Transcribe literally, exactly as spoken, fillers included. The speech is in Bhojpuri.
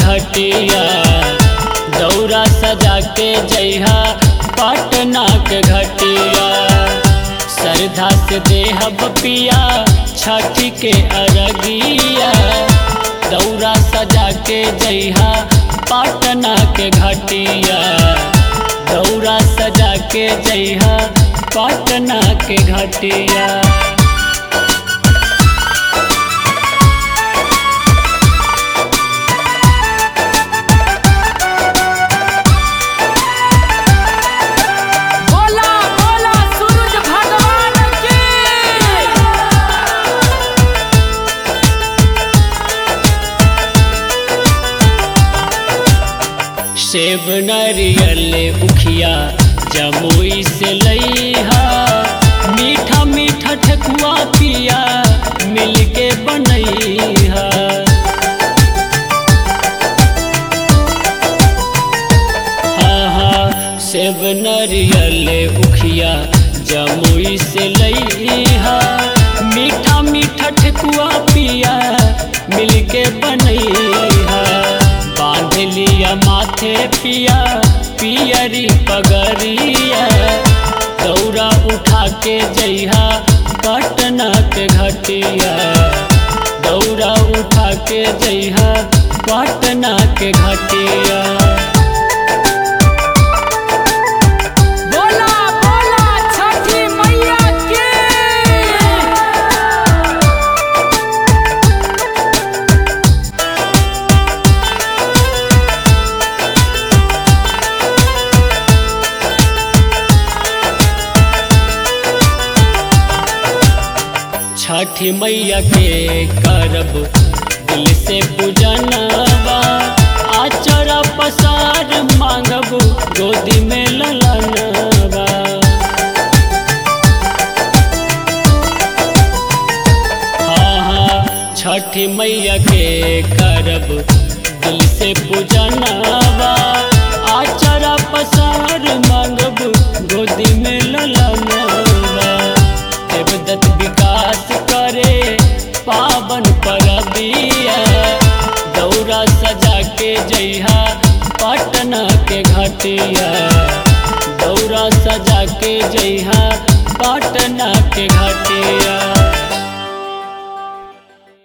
घटिया दौरा सजा के जइहा पटना के घटिया। श्रद्धा से देहब पिया छठ के अरगिया दौरा सजा के जइहा पटना के घटिया दौरा सजा के जइहा पटना के घटिया। सेब नारियल उखिया जमुई से लइहा मीठा मीठा ठकुआ पिया मिलके बनइहा। हाँ हाँ सेब नारियल उखिया जमुई से लइहा मीठा मीठा ठकुआ पिया मिलके बनइहा। बांध लिया माथे पिया पियरी पगरिया दौरा उठा के जइहा पटना के घटिया दौरा उठा के जइहा पटना के घटिया। छठी मैया के करब दिल से पूजनवा आचरा पसार मांगब गोदी में ललनवा। हाँ हाँ छठी मैया के करब दिल से पूजनवा आचरा पसार मांगब गोदी में ललनवा। देवदत्त विकास करे पावन परबिया दौरा सजा के जइहा पटना के घटिया दौरा सजा के जइहा पटना के घटिया।